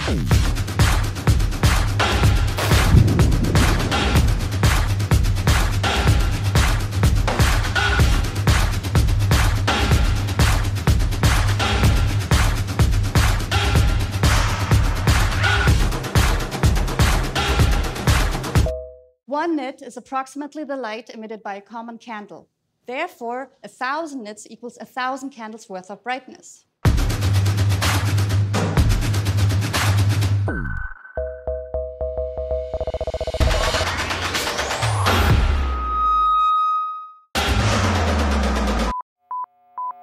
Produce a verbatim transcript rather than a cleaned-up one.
One nit is approximately the light emitted by a common candle. Therefore, a thousand nits equals a thousand candles worth of brightness.